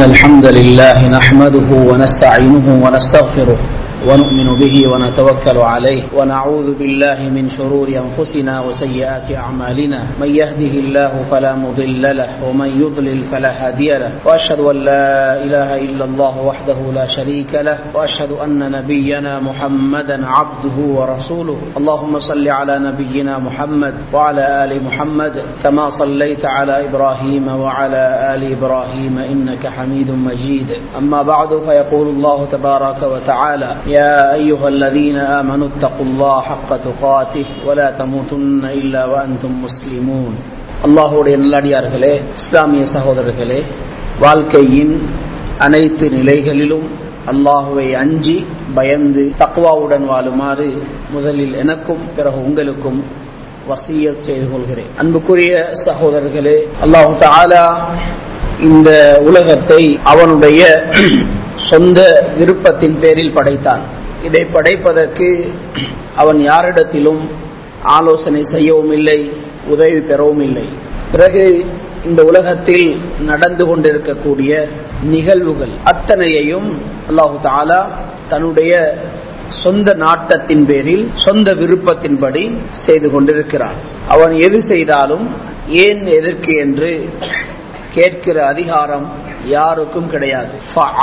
الحمد لله نحمده ونستعينه ونستغفره ونؤمن به ونتوكل عليه ونعوذ بالله من شرور أنفسنا وسيئات أعمالنا من يهده الله فلا مضل له ومن يضلل فلا هادي له وأشهد أن لا إله إلا الله وحده لا شريك له وأشهد أن نبينا محمدا عبده ورسوله اللهم صل على نبينا محمد وعلى آل محمد كما صليت على إبراهيم وعلى آل إبراهيم إنك حميد مجيد أما بعد فيقول الله تبارك وتعالى يا أيها الذين آمنوا اتقوا الله حق تقاته ولا تموتن إلا وأنتم مسلمون அல்லாஹ்வுடைய நல்லடியார்களே, இஸ்லாமிய சகோதரர்களே, வாழ்க்கையின் அனைத்து நிலைகளிலும் அல்லாஹ்வை அஞ்சி பயந்து தக்வாவுடன் வாழுமாறு முதலில் எனக்கும் பிறகு உங்களுக்கும் வசியத் செய்து கொள்கிறேன். அன்புக்குரிய சகோதரர்களே, அல்லாஹ் தஆலா இந்த உலகத்தை அவனுடைய சொந்த விருப்பத்தின் பேரில் படைத்தான். இதை படைப்பதற்கு அவன் யாரிடத்திலும் ஆலோசனை செய்யவும் இல்லை, உதவி பெறவும் இல்லை. பிறகு இந்த உலகத்தில் நடந்து கொண்டிருக்கக்கூடிய நிகழ்வுகள் அத்தனையையும் அல்லாஹு தஆலா தன்னுடைய சொந்த நாட்டத்தின் பேரில் சொந்த விருப்பத்தின்படி செய்து கொண்டிருக்கிறான். அவன் எது செய்தாலும் ஏன் எதற்கு என்று கேட்கிற அதிகாரம் யாருக்கும் கிடையாது.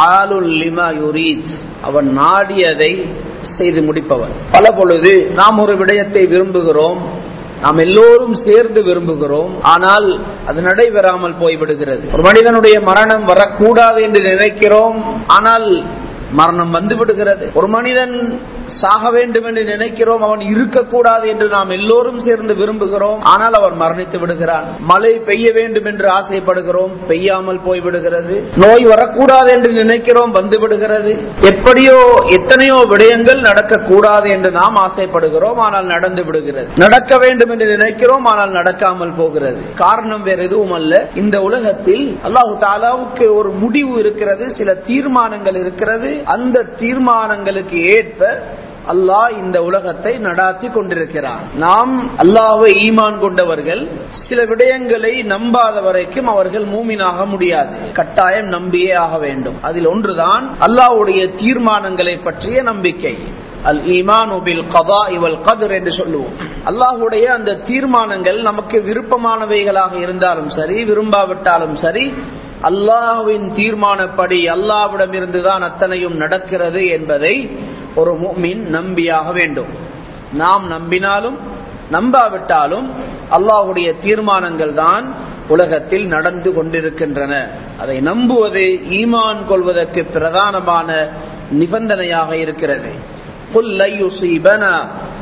அவன் நாடியதை செய்து முடிப்பவன். பல பொழுது நாம் ஒரு விடயத்தை விரும்புகிறோம், நாம் எல்லோரும் சேர்ந்து விரும்புகிறோம், ஆனால் அது நடைபெறாமல் போய்விடுகிறது. ஒரு மனிதனுடைய மரணம் வரக்கூடாது என்று நினைக்கிறோம், ஆனால் மரணம் வந்து விடுகிறது. ஒரு மனிதன் சாக வேண்டும் என்று நினைக்கிறோம், அவன் இருக்கக்கூடாது என்று நாம் எல்லோரும் சேர்ந்து விரும்புகிறோம், ஆனால் அவன் மரணித்து விடுகிறான். மழை பெய்ய வேண்டும் என்று ஆசைப்படுகிறோம், பெய்யாமல் போய்விடுகிறது. நோய் வரக்கூடாது என்று நினைக்கிறோம், வந்து விடுகிறது. எப்படியோ எத்தனையோ விடயங்கள் நடக்கக்கூடாது என்று நாம் ஆசைப்படுகிறோம், ஆனால் நடந்து விடுகிறது. நடக்க வேண்டும் என்று நினைக்கிறோம், ஆனால் நடக்காமல் போகிறது. காரணம் வேறு எதுவும் அல்ல, இந்த உலகத்தில் அல்லாஹ் தஆலாவுக்கு ஒரு முடிவு இருக்கிறது, சில தீர்மானங்கள் இருக்கிறது. அந்த தீர்மானங்களுக்கு ஏற்ப அல்லாஹ் இந்த உலகத்தை நடாத்தி கொண்டிருக்கிறார். நாம் அல்லாஹ்வை ஈமான் கொண்டவர்கள் சில விடயங்களை நம்பாத வரைக்கும் அவர்கள் மூமினாக முடியாது. கட்டாயம் நம்பியே ஆக வேண்டும். அதில் ஒன்றுதான் அல்லாஹ்வுடைய தீர்மானங்களை பற்றிய நம்பிக்கை. அல் ஈமானு பில் கதாஇ வல் கத்ர் என்று சொல்லுவோம். அல்லாஹ்வுடைய அந்த தீர்மானங்கள் நமக்கு விருப்பமானவைகளாக இருந்தாலும் சரி, விரும்பாவிட்டாலும் சரி, அல்லாஹ்வின் தீர்மானப்படி அல்லாஹ்விடம் இருந்துதான் அத்தனையும் நடக்கிறது என்பதை ஒரு முஃமின் நம்பியாக வேண்டும். நாம் நம்பினாலும் நம்பாவிட்டாலும் அல்லாஹ்வுடைய தீர்மானங்கள் தான் உலகத்தில் நடந்து கொண்டிருக்கின்றன. அதை நம்புவது ஈமான் கொள்வதற்கு பிரதானமான நிபந்தனையாக இருக்கிறது. குல் லா யுஸீபனா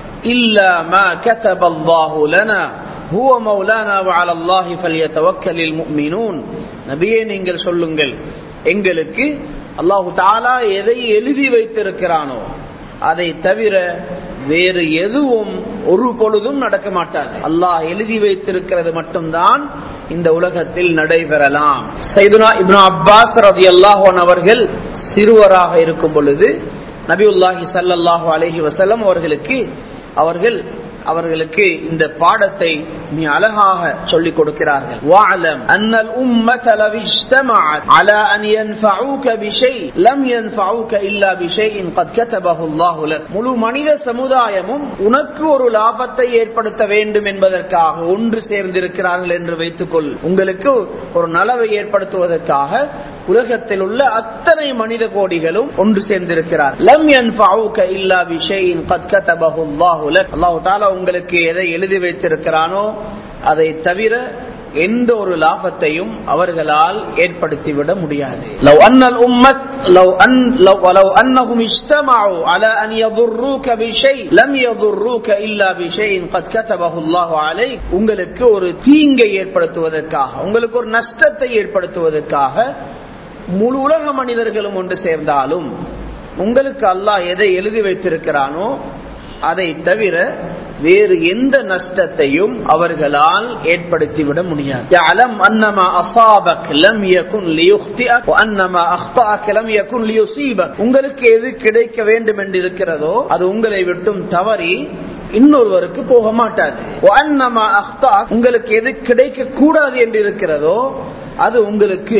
இல்லா மா கதபல்லாஹு லனா ஹுவ மௌலானா வ அலல்லாஹி ஃபல்யதவக்கலில் முஃமினூன். நபியே, நீங்கள் சொல்லுங்கள், எங்களுக்கு அல்லாஹு தஆலா எதை எழுதி வைத்திருக்கிறானோ அதை தவிர வேறு எதுவும் ஒரு பொழுதும் நடக்க மாட்டாது. அல்லாஹ் எழுதி வைத்திருக்கிறது மட்டும்தான் இந்த உலகத்தில் நடைபெறலாம். சையதுனா இப்னு அப்பாஸ் ரலியல்லாஹு அன்ஹு அவர்கள் சிறுவராக இருக்கும் பொழுது நபியுல்லாஹி ஸல்லல்லாஹு அலைஹி வஸல்லம் அவர்களுக்கு இந்த பாடத்தை மிக அழகாக சொல்லிக் கொடுக்கிறார்கள். வஅலம் அன்னல் உம்மத லவ் இஜ்தமஅத் அலா அன் யன்ஃபஊக பிஷை லம் யன்ஃபஊக இல்லா பிஷைஇன் கத் கதபஹு அல்லாஹு லக். முழு மனித சமுதாயமும் உனக்கு ஒரு லாபத்தை ஏற்படுத்த வேண்டும் என்பதற்காக ஒன்று சேர்ந்திருக்கிறார்கள் என்று வைத்துக்கொள். உங்களுக்கு ஒரு நலவை ஏற்படுத்துவதற்காக உலகத்தில் உள்ள அத்தனை மனித கோடிகளும் ஒன்று சேர்ந்திருக்கிறார். லம் யன்ஃபஊக இல்லா பிஷைஇன் கத் கதபஹு அல்லாஹு லக். அல்லாஹ் தஆலா உங்களுக்கு எதை எழுதி வைத்திருக்கிறானோ அதை தவிர எந்த ஒரு லாபத்தையும் அவர்களால் ஏற்படுத்திவிட முடியாது. லவ் அன்னல் உம்மத் லவ் அன்னஹும் இஜ்தமஉ அலா அன் யதுர்ரூக பிஷை லம் யதுர்ரூக இல்லா பிஷைஇன் கத் கதபஹு அல்லாஹு அலைக். உங்களுக்கு ஒரு தீங்கை ஏற்படுத்துவதற்காக, உங்களுக்கு ஒரு நஷ்டத்தை ஏற்படுத்துவதற்காக முழு உலக மனிதர்களும் ஒன்று சேர்ந்தாலும் உங்களுக்கு அல்லாஹ் எதை எழுதி வைத்திருக்கிறானோ அதை தவிர வேறு எந்த நஷ்டத்தையும் அவர்களால் ஏற்படுத்திவிட முடியாது. யஅலம் அன்னமா அஸாபக் லம் யகுன் லியுக்திஅக் வ அன்னமா அக்தஅக் லம் யகுன் லியுஸீபக். உங்களுக்கு எது கிடைக்க வேண்டும் என்று இருக்கிறதோ அது உங்களை விட்டும் தவறி இன்னொருவருக்கு போக மாட்டாது. வ அன்னமா அக்தஅக், உங்களுக்கு எது கிடைக்க கூடாது என்று இருக்கிறதோ அது உங்களுக்கு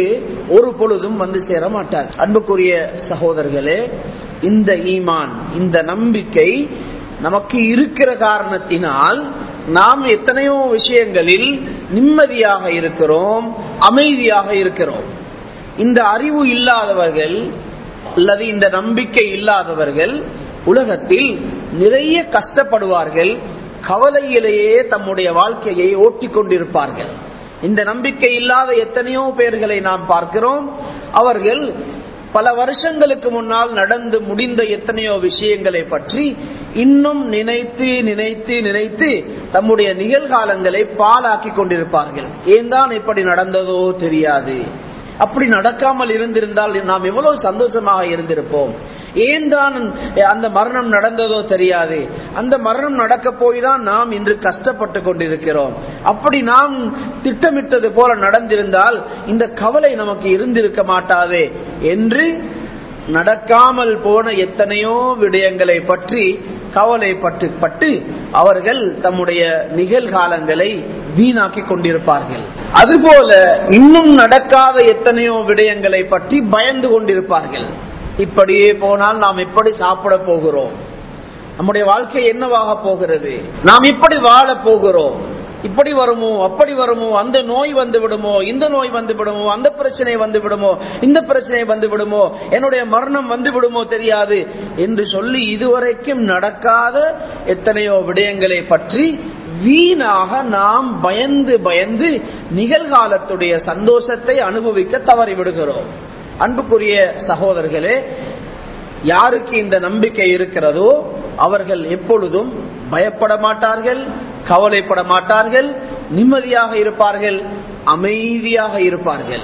ஒரு பொழுதும் வந்து சேர மாட்டார். அன்புக்குரிய சகோதரர்களே, இந்த ஈமான், இந்த நம்பிக்கை நமக்கு இருக்கிற காரணத்தினால் நாம் எத்தனையோ விஷயங்களில் நிம்மதியாக இருக்கிறோம், அமைதியாக இருக்கிறோம். இந்த அறிவு இல்லாதவர்கள் அல்லது இந்த நம்பிக்கை இல்லாதவர்கள் உலகத்தில் நிறைய கஷ்டப்படுவார்கள், கவலையிலேயே தம்முடைய வாழ்க்கையை ஓட்டிக் கொண்டிருப்பார்கள். இந்த நம்பிக்கை இல்லாத எத்தனையோ பேர்களை நாம் பார்க்கிறோம். அவர்கள் பல வருஷங்களுக்கு முன்னால் நடந்து முடிந்த எத்தனையோ விஷயங்களை பற்றி இன்னும் நினைத்து நினைத்து நினைத்து தம்முடைய நிகழ்காலங்களை பாழாக்கி கொண்டிருப்பார்கள். ஏன் தான் இப்படி நடந்ததோ தெரியாது, அப்படி நடக்காமல் இருந்திருந்தால் நாம் எவ்வளவு சந்தோஷமாக இருந்திருப்போம், ஏன் தான் அந்த மரணம் நடந்ததோ தெரியாது, அந்த மரணம் நடக்க போய் தான் நாம் இன்று கஷ்டப்பட்டு கொண்டிருக்கிறோம், அப்படி நாம் திட்டமிட்டது போல நடந்திருந்தால் இந்த கவலை நமக்கு இருந்திருக்க மாட்டாதே என்று நடக்காமல் போன எத்தனையோ விடயங்களை பற்றி கவலைப்பட்டு அவர்கள் தம்முடைய நிகழ்காலங்களை வீணாக்கி கொண்டிருப்பார்கள். அதுபோல இன்னும் நடக்காத எத்தனையோ விடயங்களை பற்றி பயந்து கொண்டிருப்பார்கள். இப்படியே போனால் நாம் எப்படி சாப்பிட போகிறோம், நம்முடைய வாழ்க்கை என்னவாக போகிறது, நாம் இப்படி வாழ போகிறோம், இப்படி வருமோ அப்படி வருமோ, அந்த நோய் வந்து விடுமோ, இந்த நோய் வந்து விடுமோ, அந்த பிரச்சனை வந்து விடுமோ, இந்த பிரச்சனை வந்து விடுமோ, என்னுடைய மரணம் வந்து விடுமோ தெரியாது என்று சொல்லி இதுவரைக்கும் நடக்காத எத்தனையோ விடயங்களை பற்றி வீணாக நாம் பயந்து பயந்து நிகழ்காலத்துடைய சந்தோஷத்தை அனுபவிக்க தவறிவிடுகிறோம். அன்புக்குரிய சகோதரர்களே, யாருக்கு இந்த நம்பிக்கை இருக்கிறதோ அவர்கள் எப்பொழுதும் பயப்பட மாட்டார்கள், கவலைப்பட மாட்டார்கள், நிம்மதியாக இருப்பார்கள், அமைதியாக இருப்பார்கள்.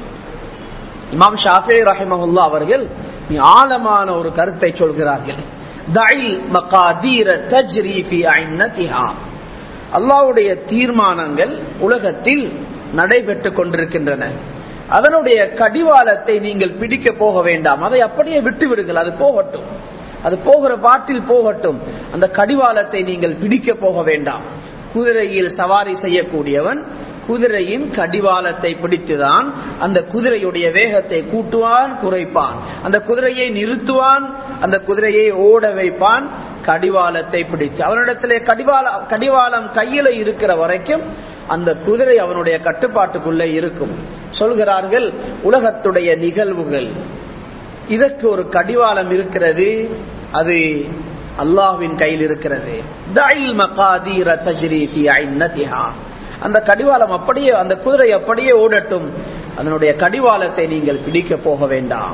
இமாம் ஷாஃபி ரஹிமஹுல்லாஹ் அவர்கள் ஆழமான ஒரு கருத்தை சொல்கிறார்கள். தஇல் மகாதீர தஜ்ரி ஃபீ ஐன்னதிஹா. அல்லாஹ்வுடைய தீர்மானங்கள் உலகத்தில் நடைபெற்றுக் கொண்டிருக்கின்றன, அதனுடைய கடிவாளத்தை நீங்கள் பிடிக்க போக வேண்டாம், அதை அப்படியே விட்டு விடுங்கள், அது போகட்டும், அது போகிற பாட்டில் போகட்டும், அந்த கடிவாளத்தை நீங்கள் பிடிக்க போக வேண்டாம். குதிரையில் சவாரி செய்யக்கூடியவன் குதிரையின் கடிவாளத்தை பிடித்துதான் அந்த குதிரையுடைய வேகத்தை கூட்டுவான், குறைப்பான், அந்த குதிரையை நிறுத்துவான், அந்த குதிரையை ஓட வைப்பான், கடிவாளத்தை பிடித்து. அவனிடத்திலே கடிவாளம் கையில இருக்கிற வரைக்கும் அந்த குதிரை அவனுடைய கட்டுப்பாட்டுக்குள்ளே இருக்கும். சொல்கிறார்கள், உலகத்துடைய நிகழ்வுகள் இதற்கு ஒரு கடிவாளம் இருக்கிறது, அது அல்லாஹ்வின் கையில் இருக்கிறது. அந்த கடிவாளம் அப்படியே, அந்த குதிரை அப்படியே ஓடட்டும், அதனுடைய கடிவாளத்தை நீங்கள் பிடிக்க போக வேண்டாம்.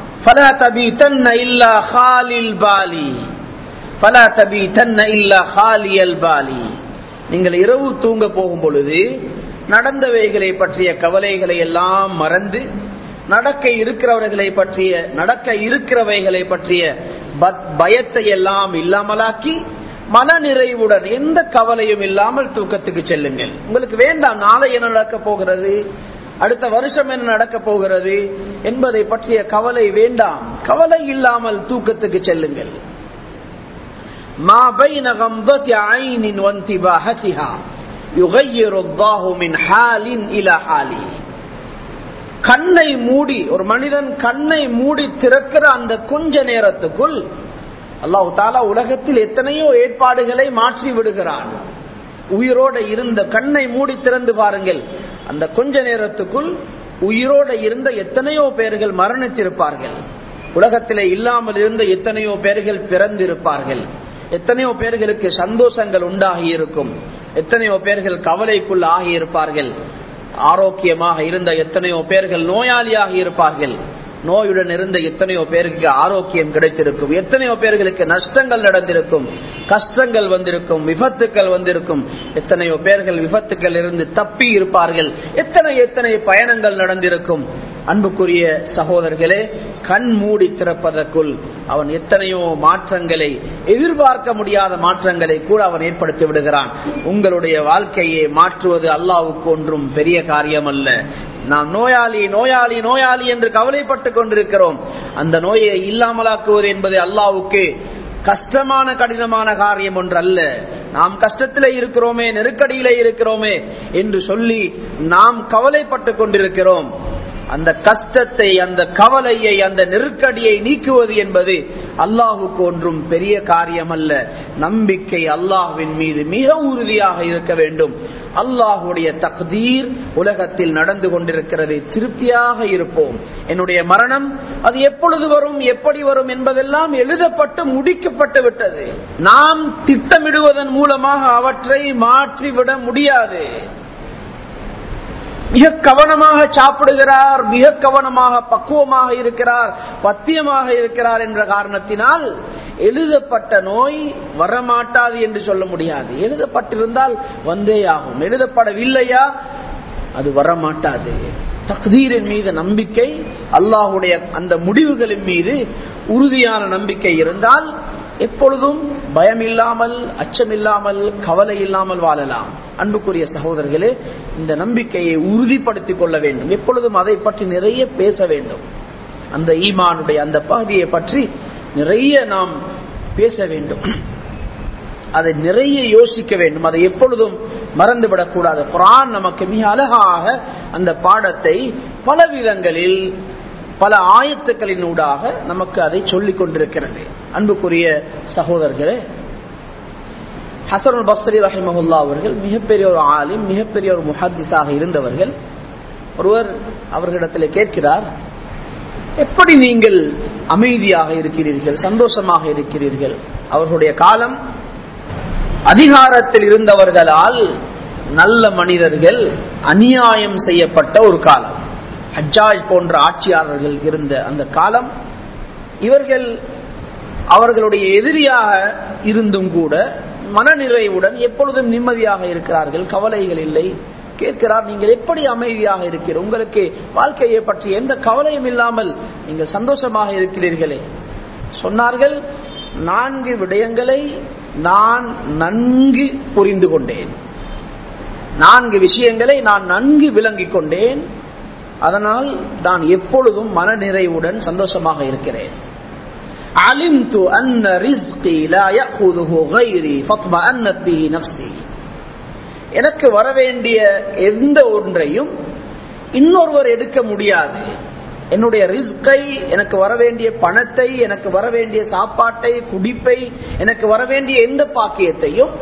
நீங்கள் இரவு தூங்க போகும் பொழுது நடந்தவைகளை பற்றிய கவலைகளை எல்லாம் மறந்து நடக்க இருக்கிறவைகளை பற்றிய பயத்தை எல்லாம் இல்லாமலாக்கி மன நிறைவுடன் எந்த கவலையும் இல்லாமல் தூக்கத்துக்கு செல்லுங்கள். உங்களுக்கு வேண்டாம் நாளை என்ன நடக்க போகிறது, அடுத்த வருஷம் என்ன நடக்க போகிறது என்பதை பற்றிய கவலை வேண்டாம். கவலை இல்லாமல் தூக்கத்துக்கு செல்லுங்கள். மா பைன கம்தத்தி ஐனின் வன்திபாஹதிஹா யுகையிரு அல்லாஹு மின் ஹாலின் இலா ஹாலி. கண்ணை மூடி ஒரு மனிதன் கண்ணை மூடி திறக்கிற அந்த கொஞ்ச நேரத்துக்குள் அல்லாஹ் தஆலா உலகத்தில் எத்தனையோ ஏற்பாடுகளை மாற்றி விடுகிறான். உயிரோட இருந்த, கண்ணை மூடி திறந்து பாருங்கள், அந்த கொஞ்ச நேரத்துக்குள் உயிரோட இருந்த எத்தனையோ பேர்கள் மரணித்திருப்பார்கள், உலகத்திலே இல்லாமல் இருந்த எத்தனையோ பேர்கள் பிறந்திருப்பார்கள், எத்தனையோ பேர்களுக்கு சந்தோஷங்கள் உண்டாகி இருக்கும், எத்தனையோ பேர்கள் கவலைக்குள் ஆகி இருப்பார்கள், ஆரோக்கியமாக இருந்த எத்தனையோ பேர்கள் நோயாளியாக இருப்பார்கள், நோயுடன் இருந்த எத்தனையோ பேருக்கு ஆரோக்கியம் கிடைத்திருக்கும், எத்தனையோ பேர்களுக்கு நஷ்டங்கள் நடந்திருக்கும், கஷ்டங்கள் வந்திருக்கும், விபத்துக்கள் வந்திருக்கும், எத்தனையோ பேர்கள் விபத்துக்கள் இருந்து தப்பி இருப்பார்கள், எத்தனை பயணங்கள் நடந்திருக்கும். அன்புக்குரிய சகோதரர்களே, கண் மூடி திறப்பதற்குள் அவன் எத்தனையோ மாற்றங்களை, எதிர்பார்க்க முடியாத மாற்றங்களை கூட அவன் ஏற்படுத்தி விடுகிறான். உங்களுடைய வாழ்க்கையை மாற்றுவது அல்லாஹ்வுக்கு ஒன்றும் பெரிய காரியம் அல்ல. நாம் நோயாளி நோயாளி நோயாளி என்று கவலைப்பட்டு கொண்டிருக்கிறோம். அந்த நோயை இல்லாமலாக்குவது என்பது அல்லாஹ்வுக்கு கஷ்டமான கடினமான காரியம் ஒன்று அல்ல. நாம் கஷ்டத்திலே இருக்கிறோமே, நெருக்கடியிலே இருக்கிறோமே என்று சொல்லி நாம் கவலைப்பட்டு கொண்டிருக்கிறோம். அந்த கஷ்டத்தை, அந்த கவலையை, அந்த நெருக்கடியை நீக்குவது என்பது அல்லாஹுக்கு ஒன்றும் பெரிய காரியம் அல்ல. நம்பிக்கை அல்லாஹ்வின் மீது மிக உறுதியாக இருக்க வேண்டும். அல்லாஹுடைய தக்தீர் உலகத்தில் நடந்து கொண்டிருக்கிறது, திருப்தியாக இருப்போம். என்னுடைய மரணம் அது எப்பொழுது வரும், எப்படி வரும் என்பதெல்லாம் எழுதப்பட்டு முடிக்கப்பட்டு விட்டது. நாம் திட்டமிடுவதன் மூலமாக அவற்றை மாற்றிவிட முடியாது. மிக கவனமாக சாப்பிடுகிறார், மிக கவனமாக பக்குவமாக இருக்கிறார், பத்தியமாக இருக்கிறார் என்ற காரணத்தினால் எழுதப்பட்ட நோய் வரமாட்டாது என்று சொல்ல முடியாது. எழுதப்பட்டிருந்தால் வந்தே ஆகும். எழுதப்படவில்லையா அது வரமாட்டாது. தக்தீரின் மீது நம்பிக்கை, அல்லாஹுடைய அந்த முடிவுகளின் மீது உறுதியான நம்பிக்கை இருந்தால் எப்பொழுதும் பயம் இல்லாமல், அச்சம் இல்லாமல், கவலை இல்லாமல் வாழலாம். அன்புக்குரிய சகோதரர்களே, இந்த நம்பிக்கையை உறுதிப்படுத்திக் கொள்ள வேண்டும். எப்பொழுதும் அதை பற்றி நிறைய பேச வேண்டும். அந்த ஈமானுடைய அந்த பகுதியை பற்றி நிறைய நாம் பேச வேண்டும். அதை நிறைய யோசிக்க வேண்டும். அதை எப்பொழுதும் மறந்துவிடக் கூடாது. குர்ஆன் நமக்கு மிக அழகாக அந்த பாடத்தை பல விதங்களில், பல ஆயத்துக்களின் ஊடாக நமக்கு அதை சொல்லிக் கொண்டிருக்கிறது. அன்புக்குரிய சகோதரர்களே, ஹஸனுல் பஸ்ரி ரஹிமஹுல்லாஹ் அவர்கள் மிகப்பெரிய ஒரு ஆலிம், மிகப்பெரிய ஒரு முஹத்திஸாக இருந்தவர்கள். ஒருவர் அவர்களிடத்தில் கேட்கிறார், எப்படி நீங்கள் அமைதியாக இருக்கிறீர்கள், சந்தோஷமாக இருக்கிறீர்கள்? அவர்களுடைய காலம் அதிகாரத்தில் இருந்தவர்களால் நல்ல மனிதர்கள் அநியாயம் செய்யப்பட்ட ஒரு காலம். ஹஜ்ஜாஜ் போன்ற ஆட்சியாளர்கள் இருந்த அந்த காலம். இவர்கள் அவர்களுடைய எதிரியாக இருந்தும் கூட மனநிறைவுடன் எப்பொழுதும் நிம்மதியாக இருக்கிறார்கள், கவலைகள் இல்லை. கேட்கிறார், நீங்கள் எப்படி அமைதியாக இருக்கிறீர்கள்? உங்களுக்கு வாழ்க்கையை பற்றி எந்த கவலையும் இல்லாமல் நீங்கள் சந்தோஷமாக இருக்கிறீர்களே? சொன்னார்கள், 4 விடயங்களை நான் நன்கு புரிந்து கொண்டேன், 4 விஷயங்களை நான் நன்கு விளங்கிக் கொண்டேன். அதனால் நான் எப்பொழுதும் மனநிறைவுடன் சந்தோஷமாக இருக்கிறேன். அலிம்து அன்ன ரிஸ்கி லா யஅகுதுஹு கைரி ஃபத்மஅன்னத் பிஹி நஃப்ஸி. எனக்கு வரவேண்டிய எந்த ஒன்றையும் இன்னொருவர் எடுக்க முடியாது. என்னுடைய ரிஸ்கை, எனக்கு வரவேண்டிய பணத்தை, எனக்கு வரவேண்டிய சாப்பாட்டை, குடிப்பை, எனக்கு வரவேண்டிய எந்த பாக்கியத்தையும்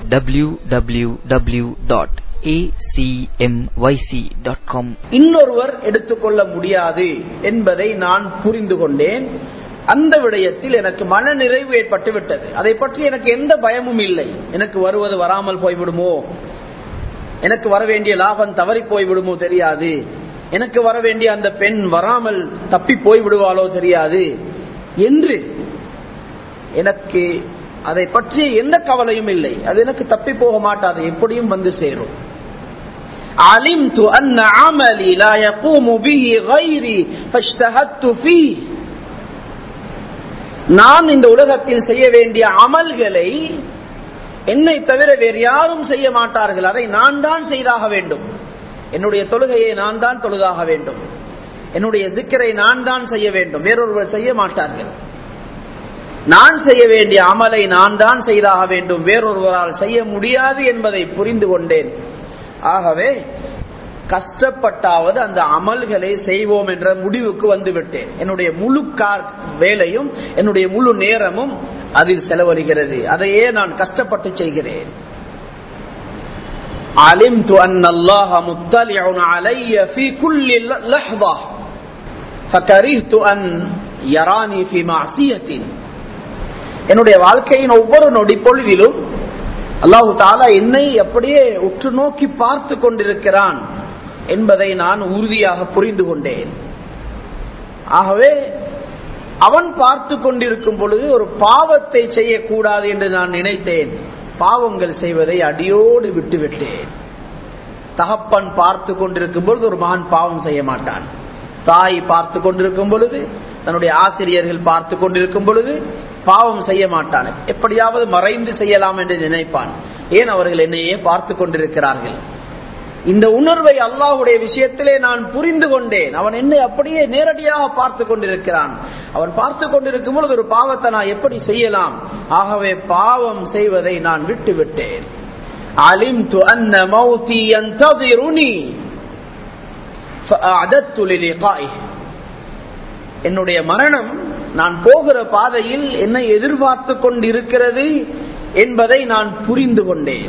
www.acmyc.com இன்னொருவர் எடுத்துக்கொள்ள முடியாது என்பதை நான் புரிந்து கொண்டேன். அந்த விடயத்தில் எனக்கு மன நிறைவு ஏற்பட்டு விட்டது. அதை பற்றி எனக்கு எந்த பயமும் இல்லை. எனக்கு வருவது வராமல் போய்விடுமோ, எனக்கு வர வேண்டிய லாபம் தவறி போய்விடுமோ தெரியாது, எனக்கு வர வேண்டிய அந்த பெண் வராமல் தப்பி போய்விடுவாளோ தெரியாது என்று எனக்கு அதை பற்றி எந்த கவலையும் இல்லை. அது எனக்கு தப்பி போக மாட்டாது, எப்படியும் வந்து சேரும். அலிம்து அன்ன அமலி லா யகூமு பிஹி கைரி ஃபஷ்தஹத்து ஃபீஹி. நான் இந்த உலகத்தில் செய்ய வேண்டிய அமல்களை என்னை தவிர வேறு யாரும் செய்ய மாட்டார்கள். அதை நான் தான் செய்தாக வேண்டும். என்னுடைய தொழுகையை நான் தான் தொழுதாக வேண்டும். என்னுடைய திக்ரை நான் தான் செய்ய வேண்டும், வேறொருவர் செய்ய மாட்டார்கள். நான் செய்ய வேண்டிய அமலை நான் தான் செய்தாக வேண்டும், வேறொருவரால் செய்ய முடியாது என்பதை புரிந்து கொண்டேன். ஆகவே கஷ்டப்பட்டாவது அந்த அமல்களை செய்வோம் என்ற முடிவுக்கு வந்துவிட்டேன். என்னுடைய முழு வேலையும், என்னுடைய முழு நேரமும் அதில் செலவழிகிறது. அதையே நான் கஷ்டப்பட்டு செய்கிறேன். علمت أن الله مطلع علي في كل لحظة فكرهت أن يراني في معصية. என்னுடைய வாழ்க்கையின் ஒவ்வொரு நொடி பொழுதிலும் அல்லாஹ் தஆலா என்னை அப்படியே உற்று நோக்கி பார்த்து கொண்டிருக்கிறான் என்பதை நான் உறுதியாக புரிந்து கொண்டேன். ஆகவே அவன் பார்த்து கொண்டிருக்கும் பொழுது ஒரு பாவத்தை செய்யக்கூடாது என்று நான் நினைத்தேன். பாவங்கள் செய்வதை அடியோடு விட்டுவிட்டேன். தகப்பன் பார்த்து கொண்டிருக்கும் பொழுது ஒரு மகன் பாவம் செய்ய மாட்டான். தாய் பார்த்து கொண்டிருக்கும் பொழுது, தன்னுடைய ஆசிரியர்கள் பார்த்து கொண்டிருக்கும் பொழுது பாவம் செய்ய மாட்டான். எப்படியாவது மறைந்து செய்யலாம் என்று நினைப்பான். ஏன்? அவர்கள் என்னையே பார்த்து கொண்டிருக்கிறார்கள். இந்த உணர்வை அல்லாஹ்வுடைய விஷயத்திலே நான் புரிந்து கொண்டேன். அவன் என்னை அப்படியே நேரடியாக பார்த்து கொண்டிருக்கிறான். அவன் பார்த்து கொண்டிருக்கும் பொழுது ஒரு பாவத்தை நான் எப்படி செய்யலாம்? ஆகவே பாவம் செய்வதை நான் விட்டுவிட்டேன். அலிம்து அன்ன மௌதி யன்தஸிருனி فأعددت للقائه என்னுடைய மரணம் நான் போகிற பாதையில் என்னை எதிர்பார்த்து கொண்டிருக்கிறது என்பதை நான் புரிந்து கொண்டேன்.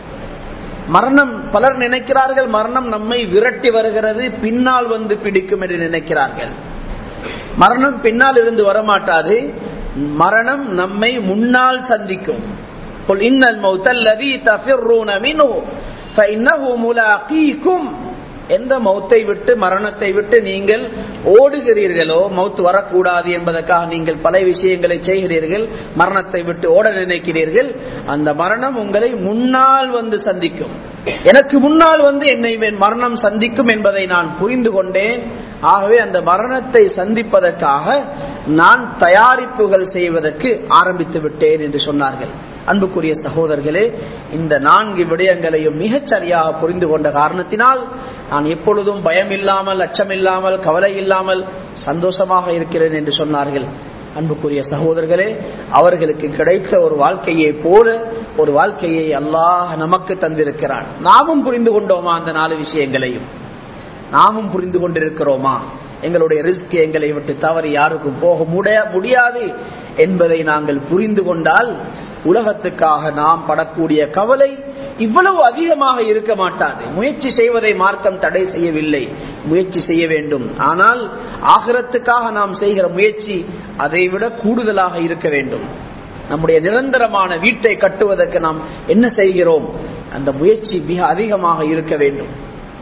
மரணம், பலர் நினைக்கிறார்கள் மரணம் நம்மை விரட்டி வருகிறது, பின்னால் வந்து பிடிக்கும் என்று நினைக்கிறார்கள். மரணம் பின்னால் இருந்து வரமாட்டாது, மரணம் நம்மை முன்னால் சந்திக்கும். இன்னல் மௌத்தல் லதீ தஃபிர்ரூன மின்ஹு ஃபஇன்னஹு முலாகீகும். எந்த மௌத்தை விட்டு, மரணத்தை விட்டு நீங்கள் ஓடுகிறீர்களோ, மௌத் வரக்கூடாது என்பதற்காக நீங்கள் பல விஷயங்களை செய்கிறீர்கள், மரணத்தை விட்டு ஓட நினைக்கிறீர்கள், அந்த மரணம் உங்களை முன்னால் வந்து சந்திக்கும். எனக்கு முன்னால் வந்து என்னை மரணம் சந்திக்கும் என்பதை நான் புரிந்து கொண்டேன். ஆகவே அந்த மரணத்தை சந்திப்பதற்காக நான் தயாரிப்புகள் செய்வதற்கு ஆரம்பித்து விட்டேன் என்று சொன்னார்கள். அன்புக்குரிய சகோதரர்களே, இந்த 4 விடயங்களையும் மிகச் சரியாக புரிந்து கொண்ட காரணத்தினால் நான் எப்பொழுதும் பயம் இல்லாமல், அச்சம் இல்லாமல், கவலை இல்லாமல் சந்தோஷமாக இருக்கிறேன் என்று சொன்னார்கள். அன்புக்குரிய சகோதரர்களே, அவர்களுக்கு கிடைத்த ஒரு வாழ்க்கையை போல ஒரு வாழ்க்கையை அல்லாஹ் நமக்கு தந்திருக்கிறான். நாமும் புரிந்து கொண்டோமா? அந்த 4 விஷயங்களையும் நாமும் புரிந்து கொண்டிருக்கிறோமா? எங்களுடைய ரிஸ்க் எங்களை விட்டு தவறி யாருக்கும் போக முடியாது என்பதை நாங்கள் புரிந்து கொண்டால் உலகத்துக்காக நாம் படக்கூடிய கவலை இவ்வளவு அதிகமாக இருக்க மாட்டாது. முயற்சி செய்வதை மார்க்கம் தடை செய்யவில்லை, முயற்சி செய்ய வேண்டும். ஆனால் ஆகிரத்துக்காக நாம் செய்கிற முயற்சி அதை விட கூடுதலாக இருக்க வேண்டும். நம்முடைய நிரந்தரமான வீட்டை கட்டுவதற்கு நாம் என்ன செய்கிறோம், அந்த முயற்சி மிக அதிகமாக இருக்க வேண்டும்.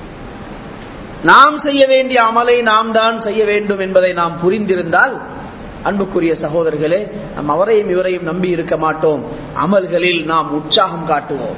நாம் செய்ய வேண்டிய அமலை நாம் தான் செய்ய வேண்டும் என்பதை நாம் புரிந்திருந்தால், அன்புக்குரிய சகோதரர்களே, நாம் அவரையும் இவரையும் நம்பி இருக்க மாட்டோம். அமல்களில் நாம் உற்சாகம் காட்டுவோம்,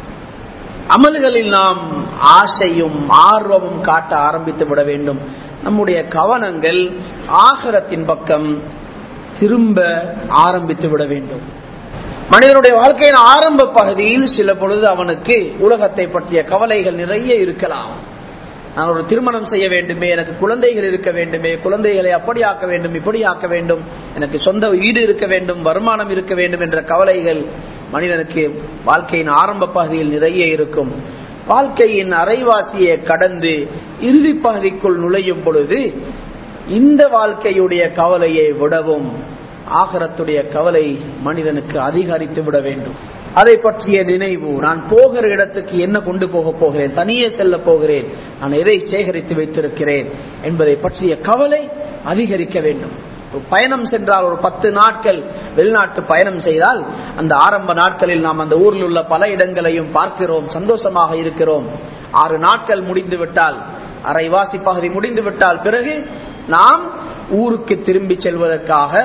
அமல்களில் நாம் ஆசையும் ஆர்வமும் காட்ட ஆரம்பித்து விட வேண்டும். நம்முடைய கவனங்கள் ஆகிரத்தின் பக்கம் திரும்ப ஆரம்பித்து விட வேண்டும். மனிதனுடைய வாழ்க்கையின் ஆரம்ப பகுதியில் சில பொழுது அவனுக்கு உலகத்தை பற்றிய கவலைகள் நிறைய இருக்கலாம். நான் ஒரு திருமணம் செய்ய வேண்டுமே, எனக்கு குழந்தைகள் இருக்க வேண்டுமே, குழந்தைகளை அப்படி ஆக்க வேண்டும், இப்படி ஆக்க வேண்டும், எனக்கு சொந்த வீடு இருக்க வேண்டும், வருமானம் இருக்க வேண்டும் என்ற கவலைகள் மனிதனுக்கு வாழ்க்கையின் ஆரம்ப பகுதியில் நிறைய இருக்கும். வாழ்க்கையின் அரைவாசியை கடந்து இறுதி பகுதிக்குள் நுழையும் பொழுது இந்த வாழ்க்கையுடைய கவலையை விடவும் ஆகிரத்துடைய கவலை மனிதனுக்கு அதிகரித்து விட வேண்டும். அதை பற்றிய நினைவு, நான் போகிற இடத்துக்கு என்ன கொண்டு போக போகிறேன், தனியே செல்ல போகிறேன், நான் எதை சேகரித்து வைத்திருக்கிறேன் என்பதை பற்றிய கவலை அதிகரிக்க வேண்டும். பயணம் சென்றால் ஒரு 10 நாட்கள் வெளிநாட்டு பயணம் செய்தால் அந்த ஆரம்ப நாட்களில் நாம் அந்த ஊரில் உள்ள பல இடங்களையும் பார்க்கிறோம், சந்தோஷமாக இருக்கிறோம். 6 நாட்கள் முடிந்து விட்டால், அரைவாசி பகுதி முடிந்து விட்டால் பிறகு நாம் ஊருக்கு திரும்பி செல்வதற்காக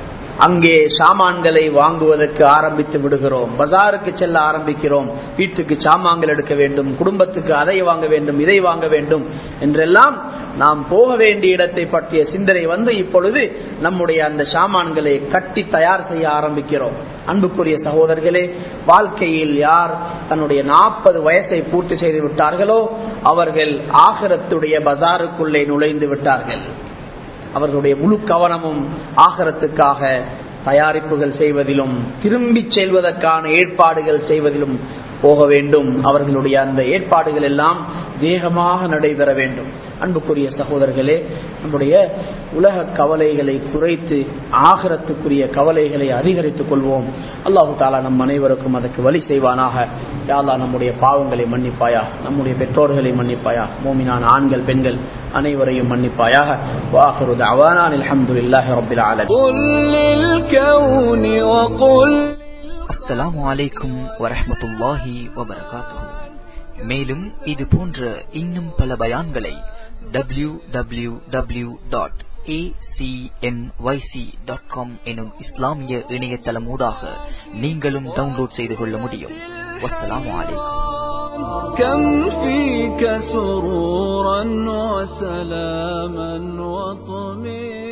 அங்கே சாமான்களை வாங்குவதற்கு ஆரம்பித்து விடுகிறோம். பஜாருக்கு செல்ல ஆரம்பிக்கிறோம். வீட்டுக்கு சாமான்கள் எடுக்க வேண்டும், குடும்பத்துக்கு அதை வாங்க வேண்டும், இதை வாங்க வேண்டும் என்றெல்லாம் நாம் போக வேண்டிய இடத்தை பற்றிய சிந்தனை வந்து இப்பொழுது நம்முடைய அந்த சாமான்களை கட்டி தயார் செய்ய ஆரம்பிக்கிறோம். அன்புக்குரிய சகோதரர்களே, வாழ்க்கையில் யார் தன்னுடைய 40 வயசை பூர்த்தி செய்து விட்டார்களோ அவர்கள் ஆகிரத்துடைய பஜாருக்குள்ளே நுழைந்து விட்டார்கள். அவர்களுடைய முழு கவனமும் ஆகிரத்துக்காக தயாரிப்புகள் செய்வதிலும் திரும்பி செல்வதற்கான ஏற்பாடுகள் செய்வதிலும் போக வேண்டும். அவர்களுடைய அந்த ஏற்பாடுகள் எல்லாம் வேகமாக நடைபெற வேண்டும். அன்புக்குரிய சகோதரர்களே, நம்முடைய உலக கவலைகளை குறைத்து ஆகிரத்துக்குரிய கவலைகளை அதிகரித்துக் கொள்வோம். அல்லாஹு தாலா நம் அனைவருக்கும் அதற்கு வழி செய்வானாக. யா அல்லாஹ், நம்முடைய பாவங்களை மன்னிப்பாயா, நம்முடைய பெற்றோர்களை மன்னிப்பாயா, மோமினான ஆண்கள் பெண்கள் அனைவரையும் மன்னிப்பாயாக. வாஹிரு தஅவானா அல்ஹம்துலில்லாஹி ரப்பில் ஆலமீன். அஸ்ஸலாமு அலைக்கும் வரஹ்மத்துல்லாஹி வபரகாத்துஹு. மேலும் இது போன்ற இன்னும் பல பயான்களை www.acmyc.com எனும் இஸ்லாமிய இணையதளம் ஊடாக நீங்களும் டவுன்லோட் செய்து கொள்ள முடியும். வஸ்ஸலாமு அலைக்கும். كم فيك سرورا وسلاما وطمئنا